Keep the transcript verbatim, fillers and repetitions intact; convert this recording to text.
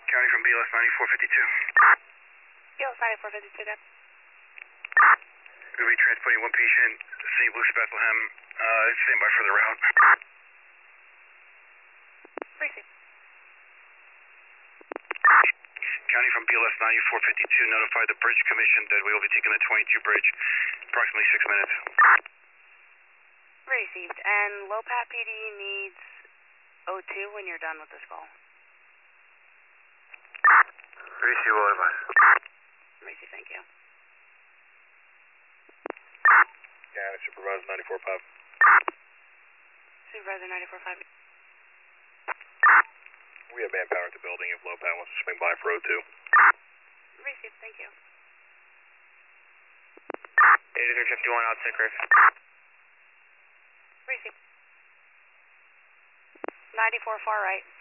County from B L S ninety-four fifty-two. B L S ninety-four fifty-two, then. We'll be transporting one patient, Saint Luke's Bethlehem, uh, stand by for the route. Receive. County from B L S ninety-four fifty-two, notify the Bridge Commission that we will be taking the twenty-two bridge, approximately six minutes. Received. And Lopat P D needs O two when you're done with this call. Receive, will advise. Receive, thank you. County Supervisor ninety-four five. Supervisor ninety-four five. We have manpower at the building if Lopat wants to swing by for O two. Receive, thank you. eighty-three fifty-one out, sick roof. Receive. ninety-four far right.